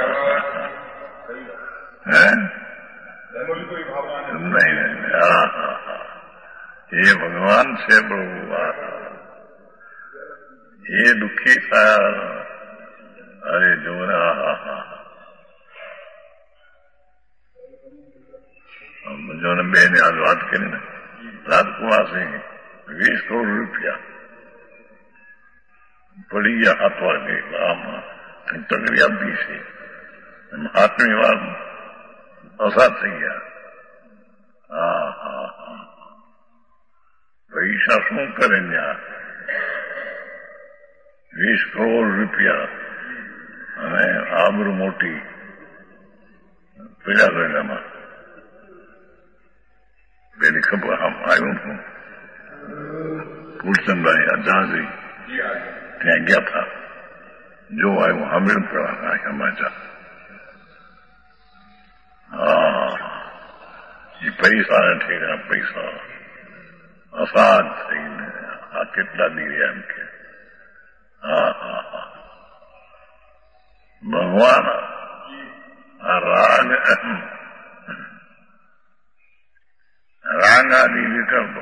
A: નહીં, હા હા હા, એ ભગવાન છે પ્રભુ. એ દુઃખી થાય. અરે જો હા હા હા, જોને બેને આજ વાત કરીને રાજકુમારસિંહ 20 કરોડ રૂપિયા પડી ગયા હાથવા કે આમાં તકડી આપી છે. આઠમી વાર અસાદ થઈ ગયા. હા હા હા, પૈસા શું કરે ત્યાં? 20 કરોડ રૂપિયા અને આબરૂ મોટી. પેલામાં પેલી ખબર આમ આવ્યું છું ફૂલચંદભાઈ અજાજી ત્યાં ગયા હતા. જો આવ્યું સાંભળ્યું પેલા સમાચાર. એ પૈસા નથી, પૈસા અસાજ થઈને આ કેટલા દીવ્યા એમ કે ભગવાન આ રાગ આદિ વિકલ્પ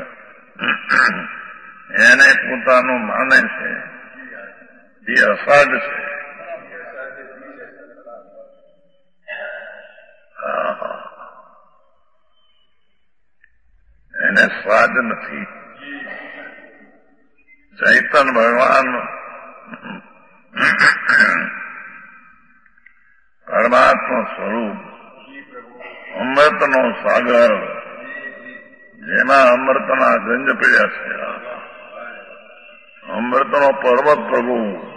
A: એને પોતાનું માને છે એ અસાધ છે. એને સ્વાદ નથી. ચૈતન ભગવાન પરમાત્મા સ્વરૂપ અમૃતનો સાગર જેમાં અમૃતના ગંજ પીડ્યા છે. અમૃતનો પર્વત પ્રભુ,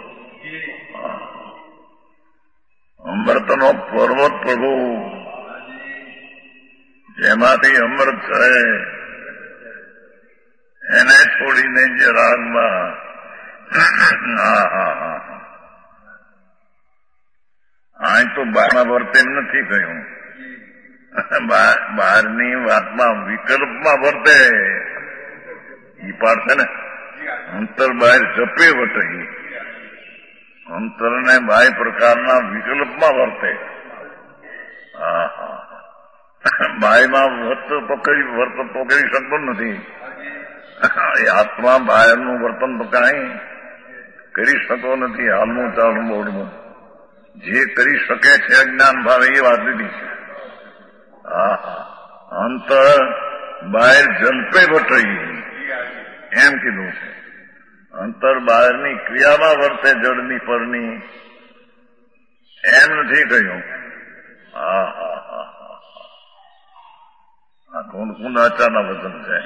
A: અમૃતનો પર્વત પ્રભુ જેમાંથી અમૃત છે એને છોડીને જે રાગમાં અહીં તો બહારના વર્તે એમ નથી કહ્યું. બહારની વાતમાં વિકલ્પમાં વર્તે ઈ પાડશે ને. અંતર બહાર જપે વટહી, અંતરને બાહ્ય પ્રકારના વિકલ્પમાં વર્તે. બાહ્યમાં વર્ત પકડી શકતો નથી. એ આત્મા બહારનું વર્તન તો કાંઈ કરી શકતો નથી. હાલનું ચાલનું બોલવું જે કરી શકે છે અજ્ઞાન ભાવે એ વાત લીધી છે. અંતર બહાર જલ્પે વટઈ એમ કીધું છે. અંતર બહારની ક્રિયામાં વર્તે જળની પરની એમ નથી કહ્યું. આ કુંડ આચારના વચન છે.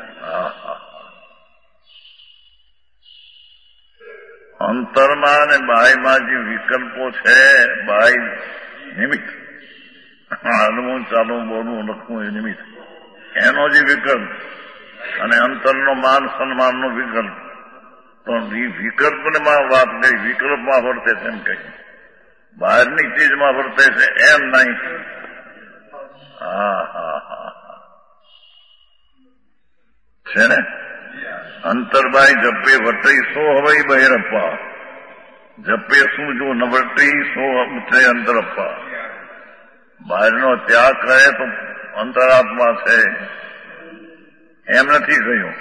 A: અંતરમાં અને બાહ્યમાં જે વિકલ્પો છે, બાહ્ય નિમિત્ત હાલવું ચાલવું બોલવું લખવું એ નિમિત્ત એનો જે વિકલ્પ અને અંતરનો માન સન્માનનો વિકલ્પ, પણ વિકલ્પમાં વાત કરી વિકલ્પમાં વર્તે છે એમ કહી, બહારની ચીજમાં વર્તે છે એમ નહીં. છે ને અંતરબાઈ જપે વટઈ સો હવાઈ બહેરપ્પા. જપે શું જો ન વટઈ સો છે અંતરપ્પા. બહારનો ત્યાગ કરે તો અંતરાત્મા છે એમ નથી કહ્યું.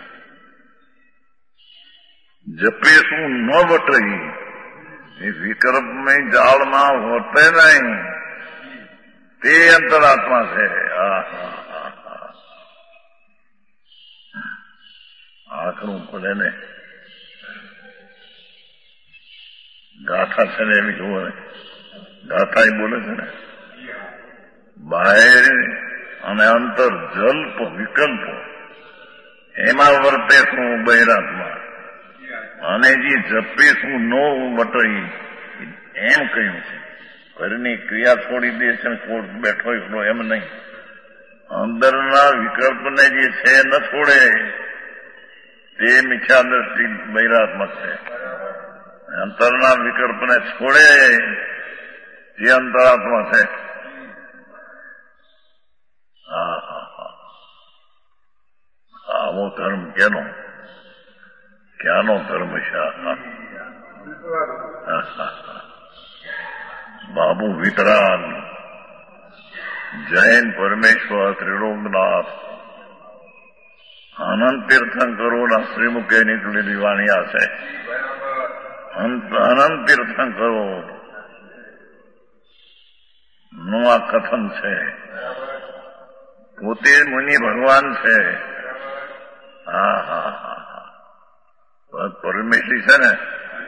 A: જપે શું ન વટઈ એ વિકલ્પમય જાળમાં વર્તે નહીં તે અંતરાત્મા છે. આખરું પડે ને ગાથા છે ને એવી જુઓ ને ગાથા એ બોલે છે ને બહાર અને અંતર જલ્પ વિકલ્પો એમાં વર્તે શું બહિરાત્મા અને જે જપે શું નો વટઈ એમ કહ્યું છે. ઘરની ક્રિયા છોડી દે છે બેઠો એકલો એમ નહીં. અંદરના વિકલ્પને જે છે ન છોડે તે મિથ્યા દ્રષ્ટિ બહિરાત્મક છે. અંતરના વિકલ્પને છોડે તે અંતરાત્મા છે. આવો ધર્મ કેનો ક્યાંનો ધર્મ છે? બાબુ વિતરાગ જૈન પરમેશ્વર ત્રિલોકનાથ અનંત તીર્થંકરોના શ્રીમુખે નીકળેલી વાણિયા છે. અનંત તીર્થંકરો નું આ કથન છે. પોતે મુનિ ભગવાન છે. પરમેશ્વરી છે ને.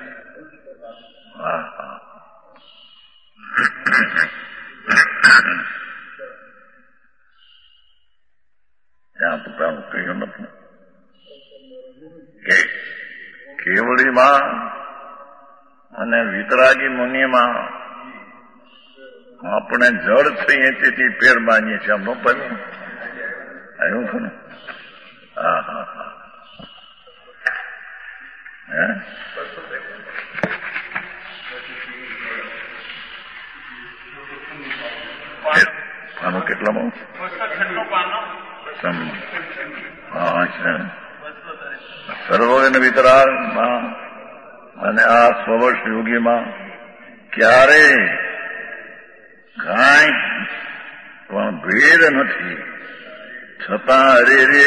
A: ત્યાં પોતાનું કહ્યું નથી કે કેવડીમાં અને વિતરાગી મુનિમાં આપણે જળ છીએ તેથી પેર માનીએ છીએ. આમ ન પાડ્યું આવ્યું ખરું? હા હા હા. હે પાનું કેટલામાં? હા છે. સર્વજ્ઞ વિતરાગમાં અને આ સ્વવર્ષ યોગીમાં ક્યારે કાંઈ પણ ભેદ નથી, છતાં અરે રે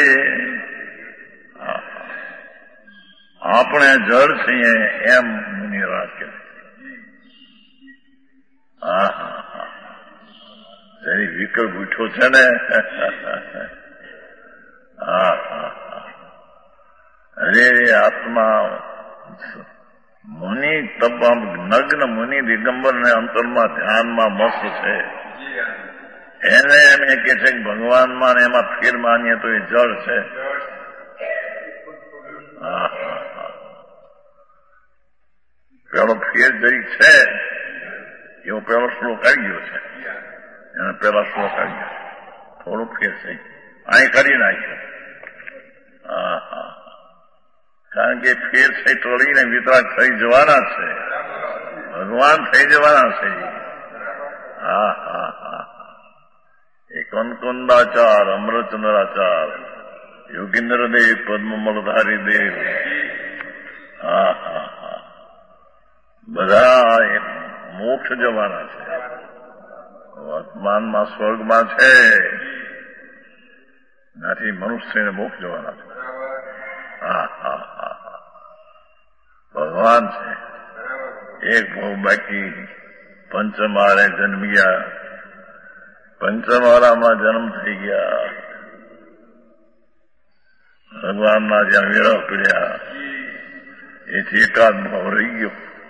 A: આપણે જળ છીએ એમ મુનિ રાખે. હા હા હા. એની વિકલ્પ ઉઠ્યો છે ને. હા હા હા. અરે આત્મા મુનિ તપમ નગ્ન મુનિ દિગંબર ને અંતરમાં ધ્યાનમાં મસ્ત છે. એને એમ કે છે કે ભગવાનમાં ને એમાં ફેર માનીએ તો એ જળ છે. હા હા હા. પેલો ફેર જરીક છે એવો પેલો શ્લોક આવી ગયો છે. એને પેલા શ્લોક આવી ગયો થોડુંક ફેર છે અહીં કરી નાખ્યો. હા હા. કારણ કે ફેર છે ટળીને વિતરાગ થઈ જવાના છે, ભગવાન થઈ જવાના છે. હા હા હા. એ કંકુંદાચાર, અમૃતચંદ્રાચાર, યોગીન્દ્ર દેવ, પદ્મમલધારી દેવ, હા હા હા, બધા મોક્ષ જવાના છે. વર્તમાનમાં સ્વર્ગમાં છે, નથી મનુષ્યને મોક્ષ જવાના છે. હા હા હા હા. ભગવાન છે. એક બહુ બાકી પંચમાળે જન્મી ગયા, પંચમાળામાં જન્મ થઈ ગયા, ભગવાનના જ્યાં વેરા પીડ્યા એથી એકાદ ભાવ રહી ગયો.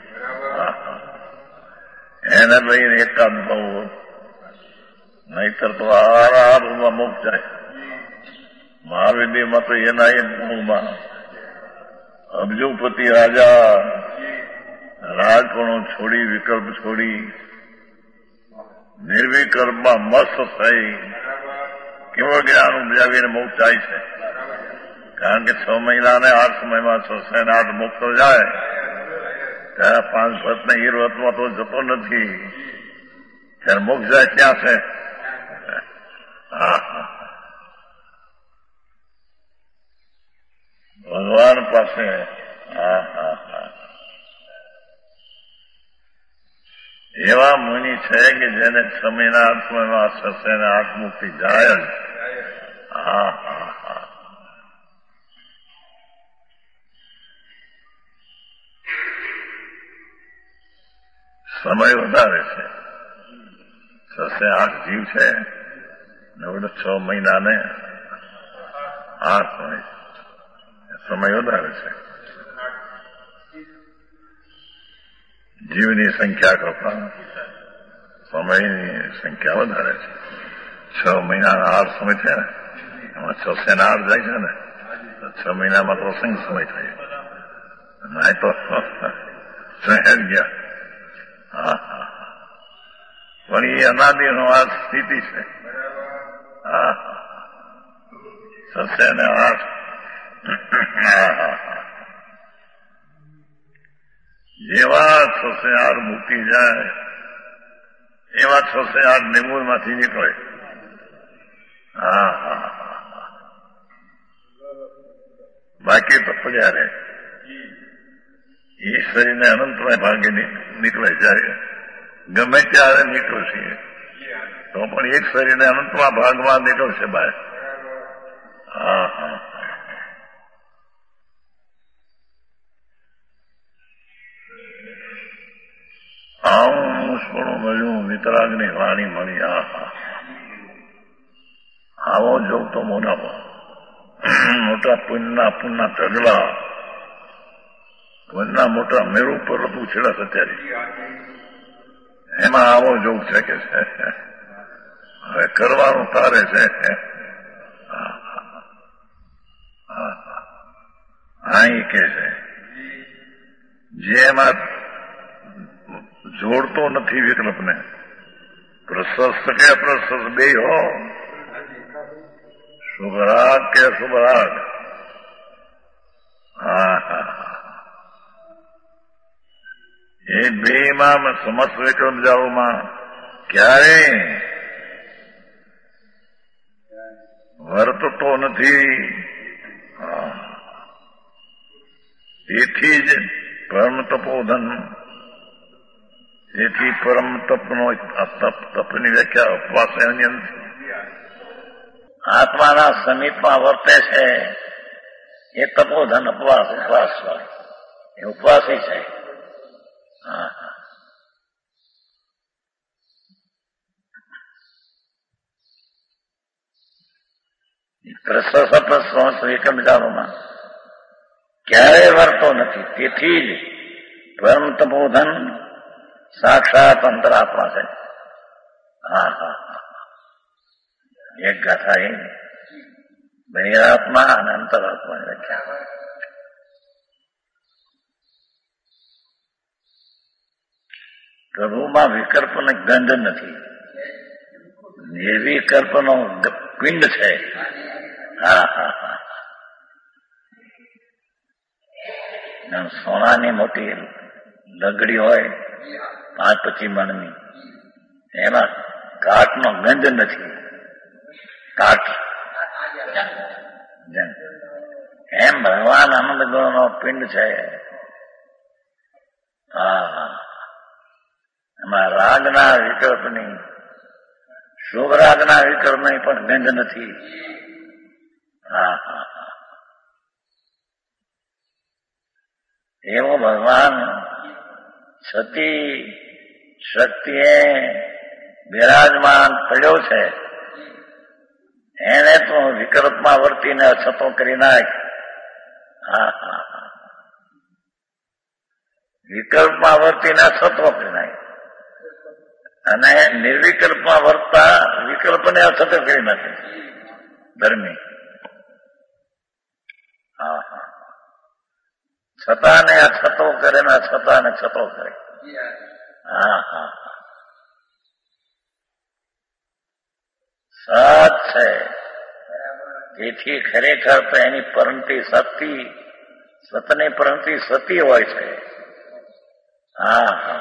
A: એને લઈને એકાદ ભાવ, નહીતર તો આરામમાં મોક્ષ જાય. મહાવીરમાં તો એના એ ભાવમાં અબજોપતિ રાજા રાજપણો છોડી, વિકલ્પ છોડી નિર્વિકલ્પમાં મસ્ત થઈ કેવો જ્ઞાન ઉપજાવીને મોક્ષ જાય છે. કારણ કે 6 મહિના ને 8 સમયમાં 6 ને 8 મોક્ષ જાય, ત્યારે 5 વર્ષ ને 13 વર્ષમાં તો જતો નથી, ત્યારે મોક્ષ જાય ક્યાં છે? ભગવાન પાસે. હા હા હા. એવા મુનિ છે કે જેને 6 મહિના 8 સમયમાં 6 ને 8 મુક્તિ જાય. હા હા હા. સમય વધારે છે. 6 से 8 જીવ છે ને 6 મહિના ને 8 સમય વધારે છે. જીવની સંખ્યા કરતા સમયની સંખ્યા વધારે છે. 6 મહિનાના 8 સમય છે ને, એમાં 6 से 8 જાય છે ને, 6 મહિનામાં તો સંઘ સમય થાય, નહીં તો સહેજ ગયા. હા હા. પણ એ અનાદિનો આ સ્થિતિ છે. હા હા. 6 ને 8. હા હા. જેવા 6 से 8 મૂકી જાય એવા 6 से 8 નિમૂળમાંથી નીકળે. હા હા હા. બાકી તો પડ્યા રહે. એ શરીરને અનંતમય ભાગે નીકળે જાય, ગમે ત્યારે નીકળશે તો પણ એક શરીરને અનંતમાં ભાગમાં નીકળશે બહાર. હા હા. આવું થોડું મળ્યું, વિતરાગની વાણી મળી. આવો જોગ તો મોટા પુણ્યના તગલા, પુણ્યના મોટા મેરુ પર હતું છેડા સત્યારી, એમાં આવો જોગ છે કે છે. હવે કરવાનું તારે છે. અહીં કે છે જેમાં જોડતો નથી વિકલ્પને, પ્રશસ્ત કે અપ્રશસ્ત બે હો, શુભરાગ કે અશુભરાગ. હા હા, એ બેમાં સમસ્ત વિક્રમ જાઓમાં ક્યારે વર્તતો નથી. તેથી જ પરમ તપોધન. તેથી પરમ તપનો તપની વ્યાખ્યા ઉપવાસ એની અંદર આત્માના સમીપમાં વર્તે છે એ તપોધન. ઉપવાસ એ ઉપવાસી છે. હા હા, પ્રશસ્ત વિક્રમ વિચારોમાં ક્યારેય વર્તો નથી. તેથી જ પરમ તપોધન સાક્ષાત અંતરાત્મા છે. હા હા હા, એક ગાથા એ બહિરાત્મા અને અંતરાત્મા વ્યાખ્યા. પ્રભુમાં વિકલ્પને ગંધ નથી, નિર્વિકલ્પનો પિંડ છે. હા હા હા, સોનાની મોટી લગડી હોય 5-25 મણની, એમાં કાટનો ગંધ નથી. કાટ એમ ભગવાન આનંદ ગુણનો પિંડ છે. હા, એમાં રાગના વિકલ્પની, શુભ રાગના વિકલ્પની પણ ગંધ નથી. હા હા હા, એવો ભગવાન સતી શક્તિએ બિરાજમાન પડ્યો છે. એને તો વિકલ્પમાં વર્તીને અછતો કરી નાખ. હા હા હા, વિકલ્પમાં વર્તીને અછતો કરી નાખ અને નિર્વિકલ્પમાં વર્તતા વિકલ્પને અછતો કરી નાખે ધર્મી. હા હા, છતાને અછતો કરે ને છતાને છતો કરે. હા હા, સત છે. તેથી ખરેખર તો એની પરંતિ સતી, સતની પરંતિ સતી હોય છે. હા હા,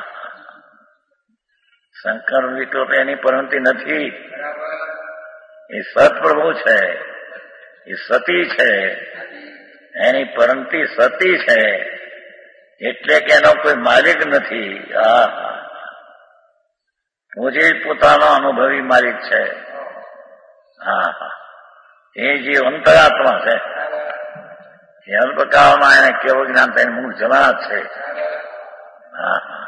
A: શંકર વિકલ્પ એની પરંતિ નથી. એ સતપ્રભુ છે, એ સતી છે, એની પરંતિ સતી છે. એટલે કે એનો કોઈ માલિક નથી. હા હા, પૂજે પોતાનો અનુભવી માલિક છે. હા હા, એ જે અંતરાત્મા છે એ અલ્પકાળમાં એને કેવું જ્ઞાન થઈને મૂળ જવાના છે. હા હા,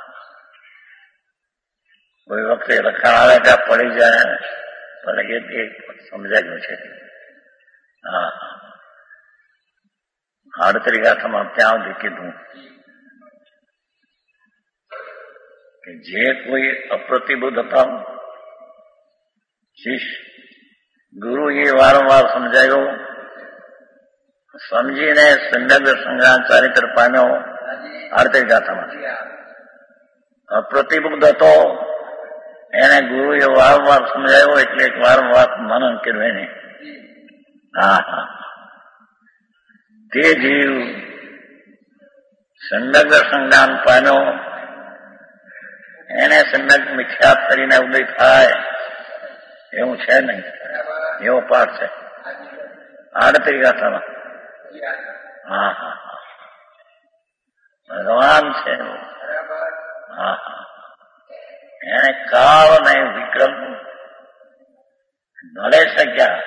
A: કોઈ વખતે લખાણ આવે ત્યાં પડી જાય પણ એ સમજાયું છે. હા હા, 38 ગાથામાં ત્યાં સુધી કીધું કે જે કોઈ અપ્રતિબુદ્ધ હતા શિષ્ય, ગુરુએ વારંવાર સમજાયો, સમજીને સંદર્ભ સંગ્રામ ચારિત્ર પામ્યો. 38 ગાથામાં અપ્રતિબુદ્ધ હતો, એને ગુરુએ વારંવાર સમજાયો એટલે વારંવાર મનન કર્યું એને. હા હા, તે જીવ સંદર્ભ સંગ્રામ પામ્યો, એને સંદર્ભ મિથ્યાત કરીને ઉદય થાય એવું છે નહીં. એવો પાઠ છે 38 ગાથામાં. હા હા હા, ભગવાન છે. હા હા, એને કાળ અને વિક્રમ ભલે શક્યા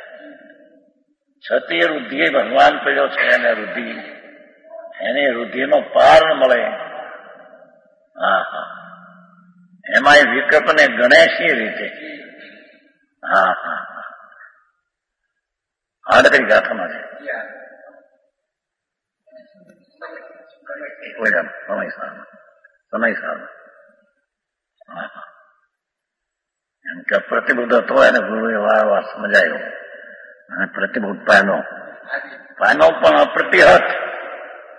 A: છતી રુધિ ભગવાન પડ્યો છે. એને રુધિ, એની રુધિનો પાર ન મળે. હા હા, એમાં એ વિકલ્પને ગણે છે રીતે. હા હા, 38 ગાથામાં છે. સમય સાર. હા હા, એમ કે પ્રતિબુદ્ધ હતો એને ગુરુએ વારંવાર સમજાયો અને પ્રતિબુદ્ધ પાનો પણ અપ્રતિહત.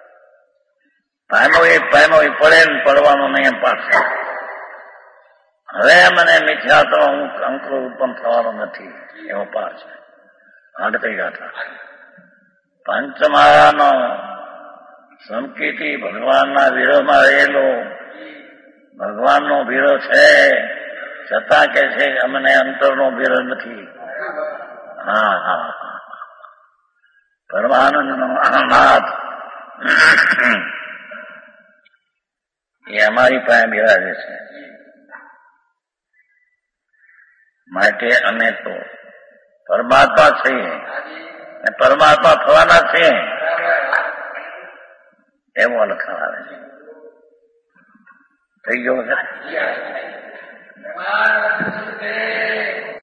A: પાનો એ પડે ને પડવાનો નહીં એમ પાઠ છે. હવે મને મિથ્યા તો હું અંકુર ઉત્પન્ન થવાનો નથી એવો પાર છે. આગળ ગાથા પંચમાળાનો સમકીટી ભગવાનના વિરોધમાં રહેલો ભગવાનનો વિરોધ છે છતાં કે છે અમને અંતરનો વિરોધ નથી. હા હા પરમાનંદનો નાથ એ અમારી પાસે બિરાજે છે. માટે અમે તો પરમાત્મા છીએ અને પરમાત્મા થવાના છીએ એવો લખાણ આવે છે. થઈ ગયો છે.